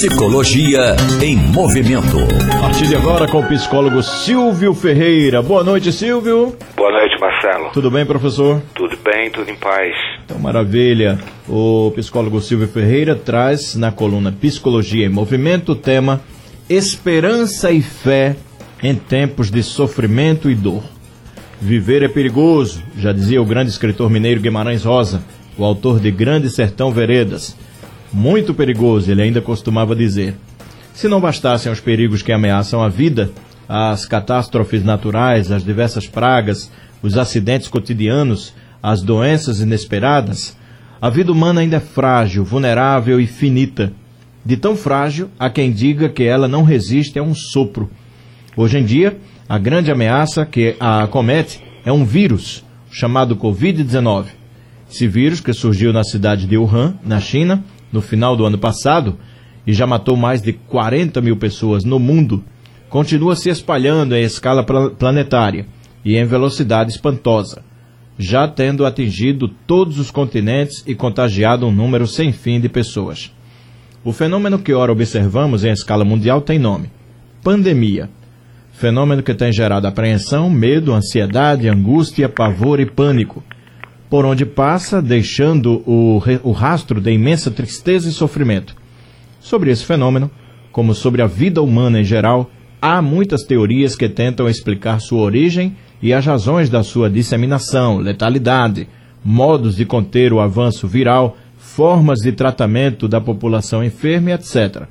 Psicologia em Movimento. A partir de agora com o psicólogo Silvio Ferreira. Boa noite, Silvio. Boa noite, Marcelo. Tudo bem, professor? Tudo bem, tudo em paz. Então, maravilha. O psicólogo Silvio Ferreira traz na coluna Psicologia em Movimento o tema Esperança e Fé em Tempos de Sofrimento e Dor. Viver é perigoso, já dizia o grande escritor mineiro Guimarães Rosa, o autor de Grande Sertão Veredas. Muito perigoso, ele ainda costumava dizer. Se não bastassem os perigos que ameaçam a vida, as catástrofes naturais, as diversas pragas, os acidentes cotidianos, as doenças inesperadas, a vida humana ainda é frágil, vulnerável e finita. De tão frágil, há quem diga que ela não resiste a um sopro. Hoje em dia, a grande ameaça que a acomete é um vírus, chamado Covid-19. Esse vírus, que surgiu na cidade de Wuhan, na China, no final do ano passado, e já matou mais de 40 mil pessoas no mundo, continua se espalhando em escala planetária e em velocidade espantosa, já tendo atingido todos os continentes e contagiado um número sem fim de pessoas. O fenômeno que ora observamos em escala mundial tem nome: pandemia. Fenômeno que tem gerado apreensão, medo, ansiedade, angústia, pavor e pânico, por onde passa, deixando o rastro de imensa tristeza e sofrimento. Sobre esse fenômeno, como sobre a vida humana em geral, há muitas teorias que tentam explicar sua origem e as razões da sua disseminação, letalidade, modos de conter o avanço viral, formas de tratamento da população enferma, etc.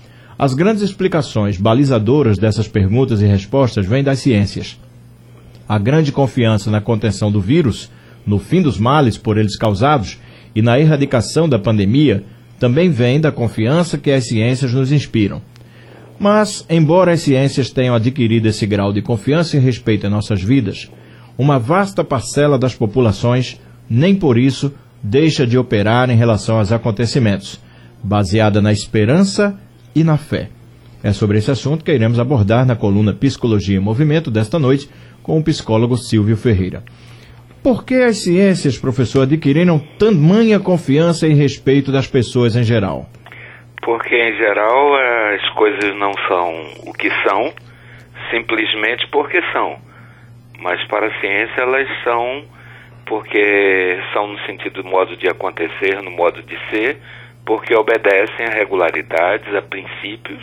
As grandes explicações balizadoras dessas perguntas e respostas vêm das ciências. A grande confiança na contenção do vírus, no fim dos males por eles causados e na erradicação da pandemia, também vem da confiança que as ciências nos inspiram. Mas, embora as ciências tenham adquirido esse grau de confiança e respeito em nossas vidas, uma vasta parcela das populações, nem por isso, deixa de operar em relação aos acontecimentos, baseada na esperança e na fé. É sobre esse assunto que iremos abordar na coluna Psicologia em Movimento desta noite com o psicólogo Silvio Ferreira. Por que as ciências, professor, adquiriram tamanha confiança e respeito das pessoas em geral? Porque, em geral, as coisas não são o que são, simplesmente porque são. Mas, para a ciência, elas são porque são no sentido do modo de acontecer, no modo de ser, porque obedecem a regularidades, a princípios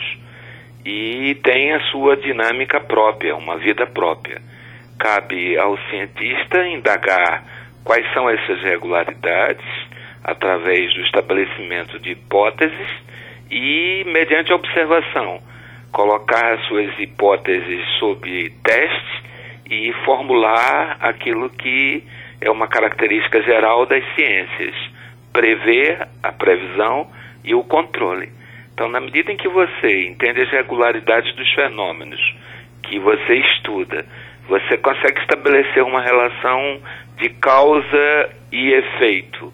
e têm a sua dinâmica própria, uma vida própria. Cabe ao cientista indagar quais são essas regularidades através do estabelecimento de hipóteses e, mediante a observação, colocar as suas hipóteses sob teste e formular aquilo que é uma característica geral das ciências: prever, a previsão e o controle. Então, na medida em que você entende as regularidades dos fenômenos que você estuda, você consegue estabelecer uma relação de causa e efeito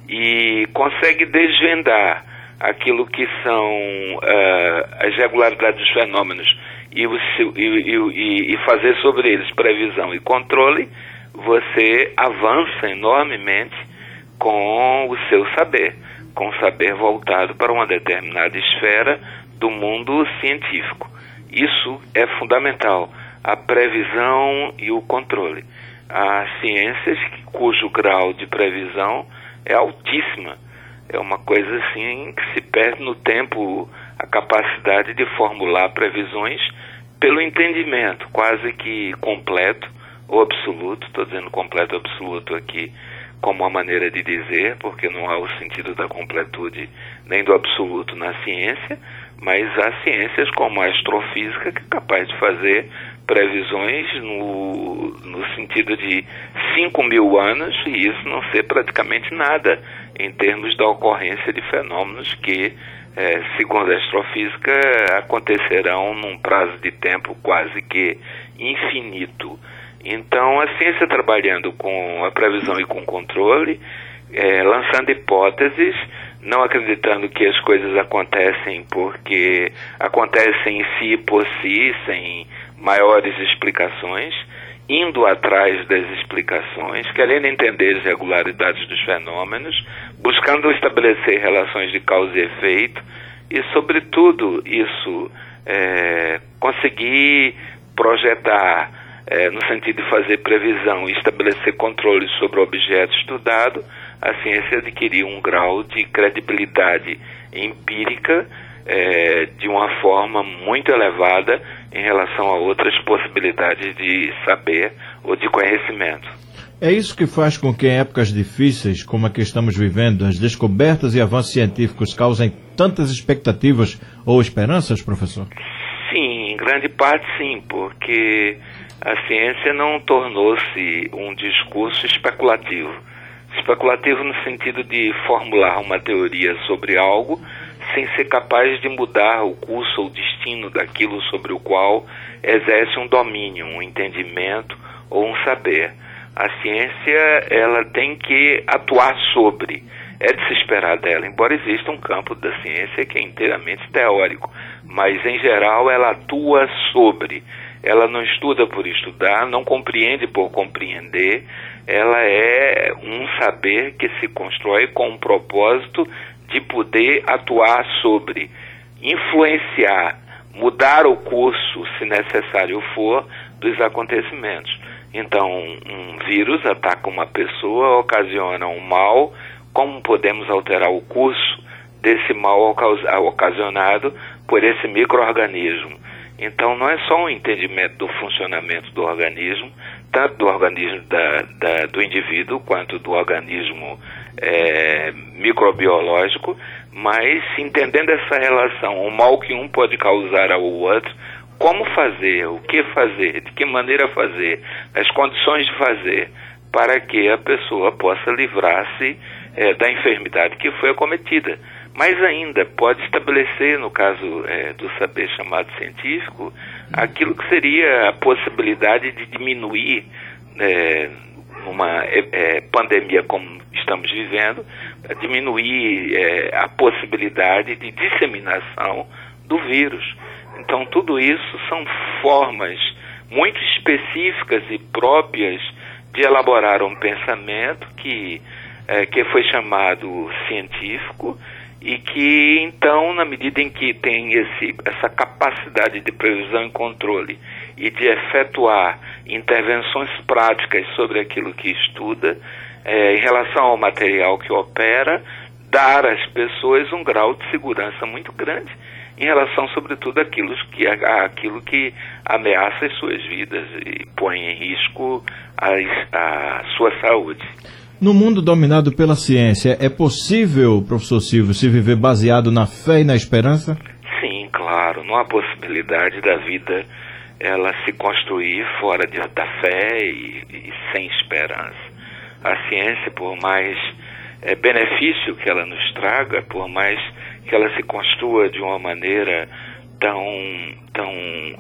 e consegue desvendar aquilo que são as regularidades dos fenômenos e fazer sobre eles previsão e controle. Você avança enormemente com o seu saber, com o saber voltado para uma determinada esfera do mundo científico. Isso é fundamental, a previsão e o controle. Há ciências cujo grau de previsão é altíssima. É uma coisa assim que se perde no tempo a capacidade de formular previsões pelo entendimento quase que completo ou absoluto. Estou dizendo completo ou absoluto aqui como uma maneira de dizer, porque não há o sentido da completude nem do absoluto na ciência, mas há ciências como a astrofísica que é capaz de fazer previsões no sentido de 5.000 anos e isso não ser praticamente nada em termos da ocorrência de fenômenos que, segundo a astrofísica, acontecerão num prazo de tempo quase que infinito. Então, a ciência trabalhando com a previsão e com o controle, lançando hipóteses, não acreditando que as coisas acontecem porque acontecem em si por si, sem maiores explicações, indo atrás das explicações, querendo entender as regularidades dos fenômenos, buscando estabelecer relações de causa e efeito e, sobretudo, isso, conseguir projetar no sentido de fazer previsão e estabelecer controles sobre o objeto estudado, a ciência adquirir um grau de credibilidade empírica de uma forma muito elevada em relação a outras possibilidades de saber ou de conhecimento. É isso que faz com que em épocas difíceis, como a que estamos vivendo, as descobertas e avanços científicos causem tantas expectativas ou esperanças, professor? Sim, em grande parte sim, porque a ciência não tornou-se um discurso especulativo. Especulativo no sentido de formular uma teoria sobre algo sem ser capaz de mudar o curso ou destino daquilo sobre o qual exerce um domínio, um entendimento ou um saber. A ciência, ela tem que atuar sobre, é de se esperar dela, embora exista um campo da ciência que é inteiramente teórico, mas em geral ela atua sobre, ela não estuda por estudar, não compreende por compreender, ela é um saber que se constrói com um propósito de poder atuar sobre, influenciar, mudar o curso, se necessário for, dos acontecimentos. Então, um vírus ataca uma pessoa, ocasiona um mal, como podemos alterar o curso desse mal ocasionado por esse micro-organismo? Então, não é só um entendimento do funcionamento do organismo, tanto do organismo do indivíduo, quanto do organismo microbiológico, mas entendendo essa relação, o mal que um pode causar ao outro, como fazer, o que fazer, de que maneira fazer, as condições de fazer, para que a pessoa possa livrar-se da enfermidade que foi acometida. Mais ainda, pode estabelecer, no caso do saber chamado científico, aquilo que seria a possibilidade de diminuir, numa pandemia como estamos vivendo, diminuir a possibilidade de disseminação do vírus. Então, tudo isso são formas muito específicas e próprias de elaborar um pensamento que foi chamado científico e que, então, na medida em que tem essa capacidade de previsão e controle e de efetuar intervenções práticas sobre aquilo que estuda, em relação ao material que opera, dar às pessoas um grau de segurança muito grande em relação, sobretudo, àquilo que ameaça as suas vidas e põe em risco a sua saúde. No mundo dominado pela ciência, é possível, professor Silvio, se viver baseado na fé e na esperança? Sim, claro. Não há possibilidade da vida ela se construir fora da fé e sem esperança. A ciência, por mais benefício que ela nos traga, por mais que ela se construa de uma maneira tão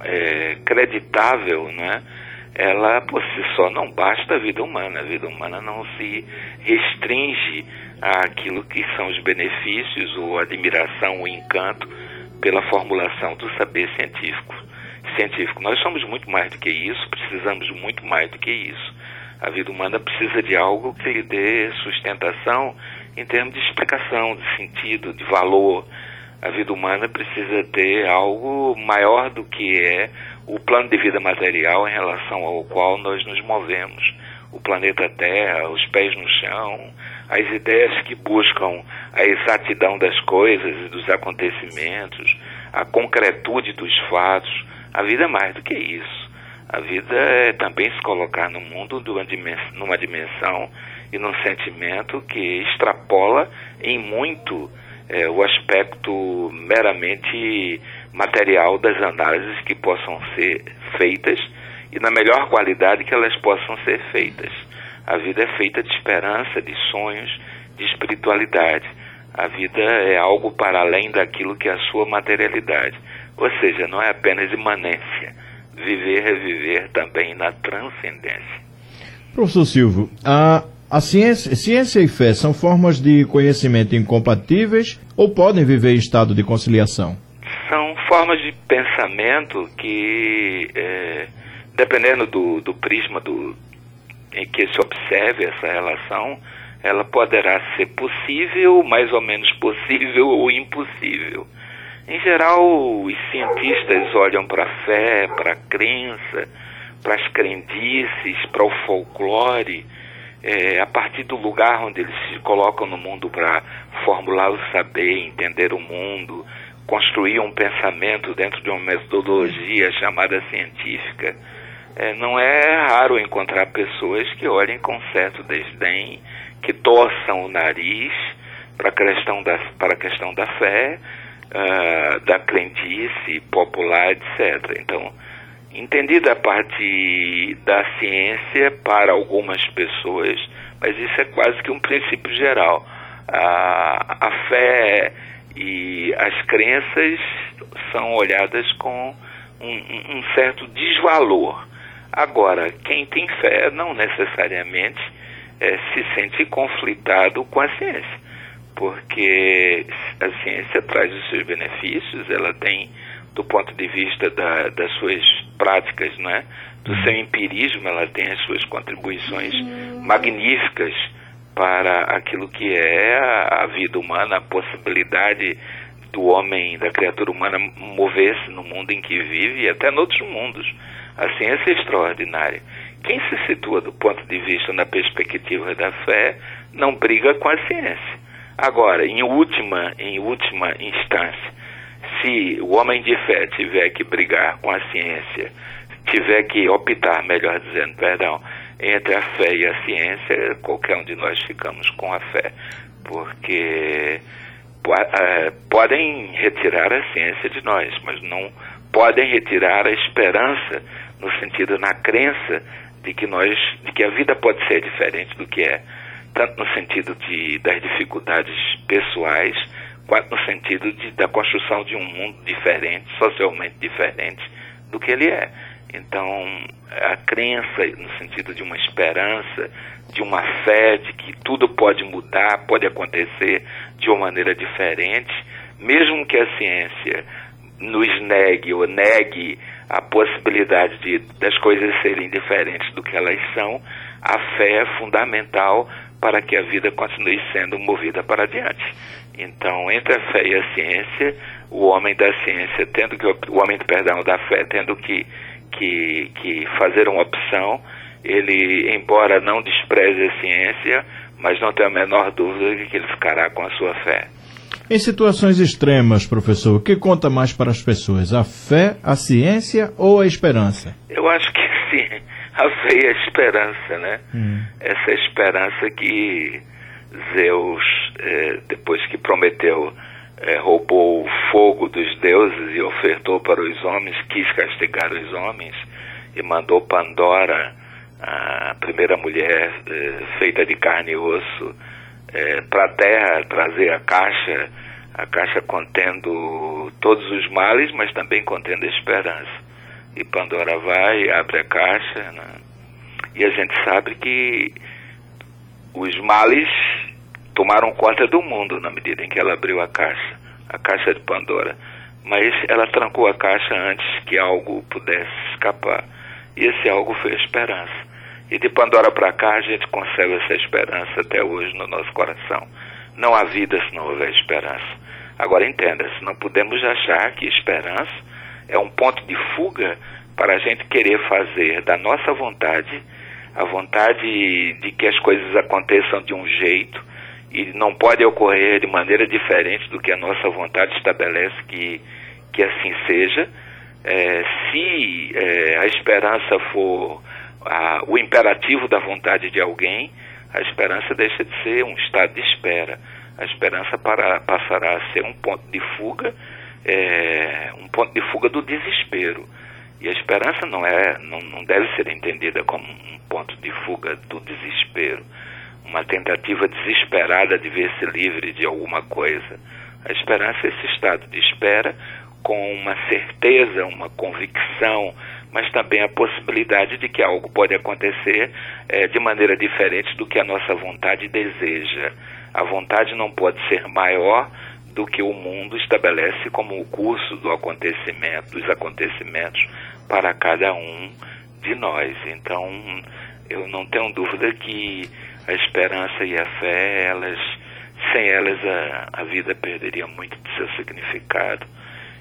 creditável, né? Ela por si só não basta a vida humana. A vida humana não se restringe àquilo que são os benefícios ou a admiração, o encanto pela formulação do saber científico. Nós somos muito mais do que isso, precisamos muito mais do que isso. A vida humana precisa de algo que lhe dê sustentação em termos de explicação, de sentido, de valor. A vida humana precisa ter algo maior do que é o plano de vida material em relação ao qual nós nos movemos. O planeta Terra, os pés no chão, as ideias que buscam a exatidão das coisas e dos acontecimentos, a concretude dos fatos. A vida é mais do que isso. A vida é também se colocar no mundo numa dimensão e num sentimento que extrapola em muito o aspecto meramente material das análises que possam ser feitas e na melhor qualidade que elas possam ser feitas. A vida é feita de esperança, de sonhos, de espiritualidade. A vida é algo para além daquilo que é a sua materialidade. Ou seja, não é apenas imanência. Viver é viver também na transcendência. Professor Silvio, a ciência e fé são formas de conhecimento incompatíveis ou podem viver em estado de conciliação? São formas de pensamento que, dependendo do prisma em que se observe essa relação, ela poderá ser possível, mais ou menos possível ou impossível. Em geral, os cientistas olham para a fé, para a crença, para as crendices, para o folclore, a partir do lugar onde eles se colocam no mundo para formular o saber, entender o mundo, construir um pensamento dentro de uma metodologia chamada científica. Não é raro encontrar pessoas que olhem com certo desdém, que torçam o nariz para a questão da fé, da crendice popular, etc. Então, entendida a parte da ciência para algumas pessoas, mas isso é quase que um princípio geral. A fé e as crenças são olhadas com um certo desvalor. Agora, quem tem fé não necessariamente se sente conflitado com a ciência, porque a ciência traz os seus benefícios, ela tem, do ponto de vista das suas práticas, né, do seu empirismo, ela tem as suas contribuições magníficas para aquilo que é a vida humana, a possibilidade do homem, da criatura humana mover-se no mundo em que vive e até em outros mundos. A ciência é extraordinária. Quem se situa do ponto de vista, na perspectiva da fé, não briga com a ciência. Agora, em última instância, se o homem de fé tiver que brigar com a ciência, tiver que optar, melhor dizendo, entre a fé e a ciência, qualquer um de nós ficamos com a fé, porque podem retirar a ciência de nós, mas não podem retirar a esperança, no sentido, na crença de que a vida pode ser diferente do que é, tanto no sentido das dificuldades pessoais, quanto no sentido da construção de um mundo diferente, socialmente diferente do que ele é. Então, a crença, no sentido de uma esperança, de uma fé, de que tudo pode mudar, pode acontecer de uma maneira diferente, mesmo que a ciência nos negue ou negue a possibilidade das coisas serem diferentes do que elas são, a fé é fundamental para que a vida continue sendo movida para adiante. Então, entre a fé e a ciência, o homem da fé tendo que fazer uma opção, ele, embora não despreze a ciência, mas não tem a menor dúvida de que ele ficará com a sua fé. Em situações extremas, professor, o que conta mais para as pessoas? A fé, a ciência ou a esperança? Eu acho que sim, a fé e a esperança, né? Essa esperança que Zeus, depois que Prometeu roubou o fogo dos deuses e ofertou para os homens, quis castigar os homens e mandou Pandora, a primeira mulher feita de carne e osso, para a terra, trazer a caixa contendo todos os males, mas também contendo a esperança. E Pandora vai, abre a caixa, né? E a gente sabe que os males tomaram conta do mundo na medida em que ela abriu a caixa de Pandora. Mas ela trancou a caixa antes que algo pudesse escapar. E esse algo foi a esperança. E de Pandora para cá a gente conserva essa esperança até hoje no nosso coração. Não há vida se não houver esperança. Agora entenda-se, não podemos achar que esperança é um ponto de fuga para a gente querer fazer da nossa vontade, a vontade de que as coisas aconteçam de um jeito, e não pode ocorrer de maneira diferente do que a nossa vontade estabelece que assim seja. Se a esperança for o imperativo da vontade de alguém, a esperança deixa de ser um estado de espera. A esperança passará a ser um ponto de fuga, do desespero. E a esperança não deve ser entendida como um ponto de fuga do desespero, uma tentativa desesperada de ver-se livre de alguma coisa. A esperança é esse estado de espera com uma certeza, uma convicção, mas também a possibilidade de que algo pode acontecer de maneira diferente do que a nossa vontade deseja. A vontade não pode ser maior do que o mundo estabelece como o curso dos acontecimentos para cada um de nós. Então, eu não tenho dúvida que a esperança e a fé, sem elas a vida perderia muito de seu significado.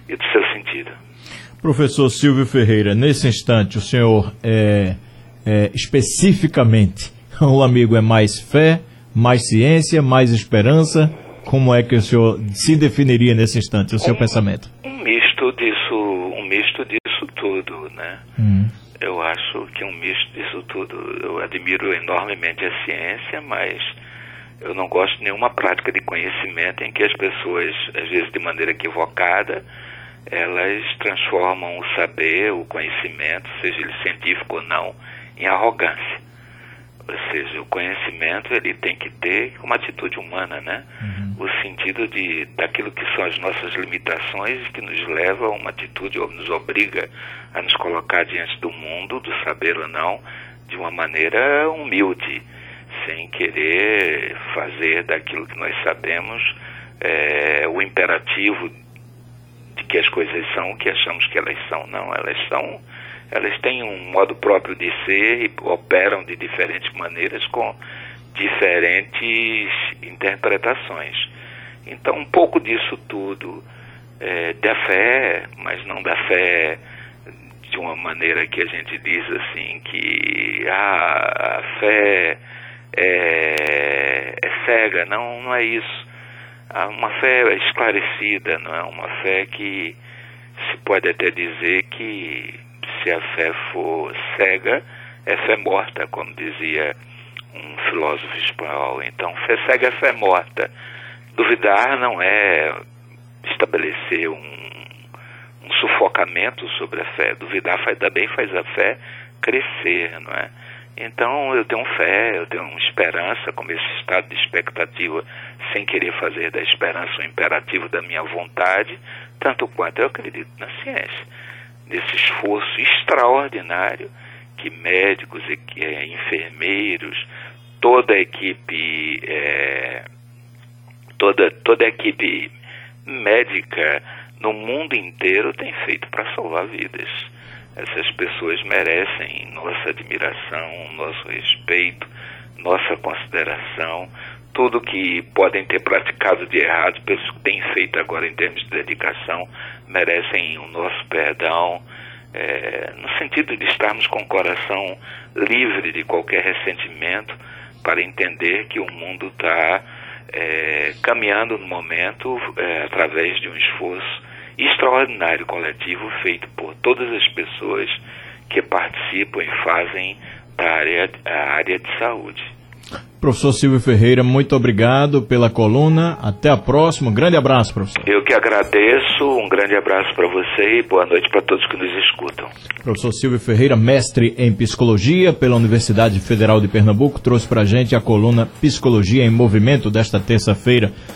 e do seu sentido. Professor Silvio Ferreira, nesse instante o senhor especificamente, o amigo é mais fé, mais ciência, mais esperança? Como é que o senhor se definiria nesse instante, o seu pensamento? Um misto disso tudo, né? Eu acho que um misto disso tudo. Eu admiro enormemente a ciência, mas eu não gosto de nenhuma prática de conhecimento em que as pessoas, às vezes de maneira equivocada, elas transformam o saber, o conhecimento, seja ele científico ou não, em arrogância. Ou seja, o conhecimento ele tem que ter uma atitude humana, né? O sentido daquilo que são as nossas limitações, que nos leva a uma atitude ou nos obriga a nos colocar diante do mundo, do saber ou não, de uma maneira humilde, sem querer fazer daquilo que nós sabemos o imperativo de que as coisas são o que achamos que elas são. Não, elas têm um modo próprio de ser e operam de diferentes maneiras com diferentes interpretações. Então, um pouco disso tudo da fé, mas não da fé de uma maneira que a gente diz assim, que a fé é cega. Não é isso. Uma fé esclarecida, não é uma fé que se pode até dizer que se a fé for cega, é fé morta, como dizia um filósofo espanhol. Então, fé cega é fé morta. Duvidar não é estabelecer um sufocamento sobre a fé. Duvidar também faz a fé crescer, não é? Então, eu tenho fé, eu tenho esperança, como esse estado de expectativa, sem querer fazer da esperança um imperativo da minha vontade, tanto quanto eu acredito na ciência. Desse esforço extraordinário que médicos, enfermeiros, toda a equipe, toda a equipe médica no mundo inteiro tem feito para salvar vidas. Essas pessoas merecem nossa admiração, nosso respeito, nossa consideração. Tudo que podem ter praticado de errado, pelos que têm feito agora em termos de dedicação, merecem o nosso perdão, no sentido de estarmos com o coração livre de qualquer ressentimento, para entender que o mundo está caminhando no momento através de um esforço extraordinário coletivo feito por todas as pessoas que participam e fazem a área de saúde. Professor Silvio Ferreira, muito obrigado pela coluna. Até a próxima. Um grande abraço, professor. Eu que agradeço. Um grande abraço para você e boa noite para todos que nos escutam. Professor Silvio Ferreira, mestre em Psicologia pela Universidade Federal de Pernambuco, trouxe para a gente a coluna Psicologia em Movimento desta terça-feira.